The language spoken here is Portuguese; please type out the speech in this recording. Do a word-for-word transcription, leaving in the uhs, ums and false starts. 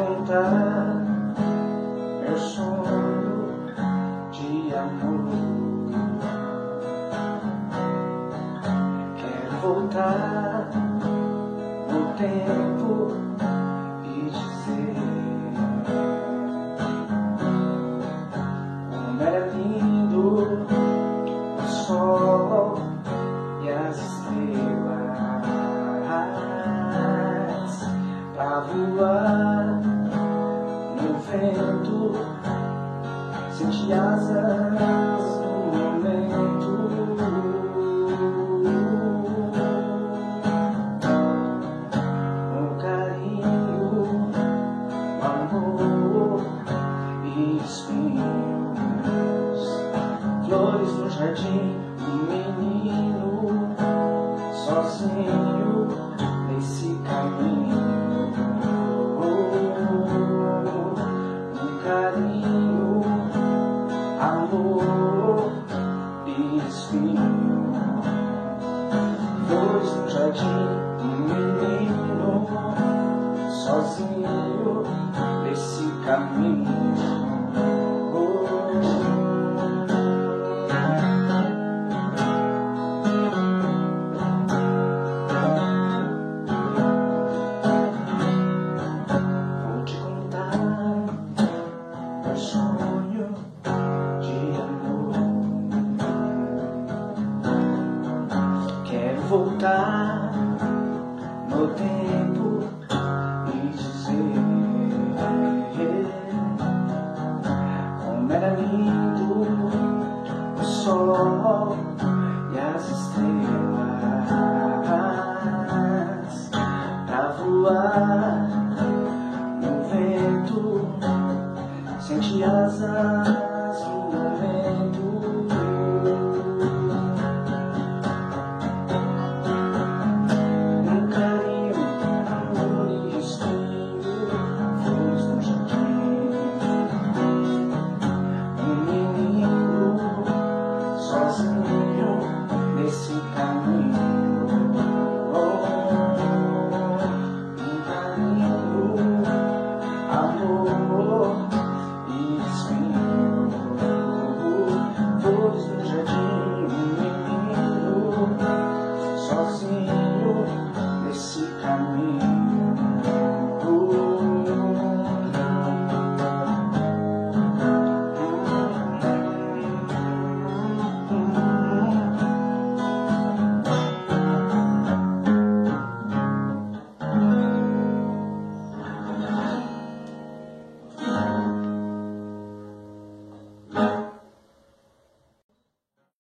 contar meu sonho de amor. Quero voltar no tempo e dizer como era lindo o sol e as estrelas pra voar no vento, sentir asas no momento. Um carinho, um amor e espinhos, flores no jardim, um menino sozinho nesse caminho. Carinho, amor e espinho, flores no jardim, um menino sozinho nesse caminho. Vou te contar meu sonho de amor. Quero voltar no tempo e dizer como era lindo o sol e as estrelas pra voar no vento, sente asas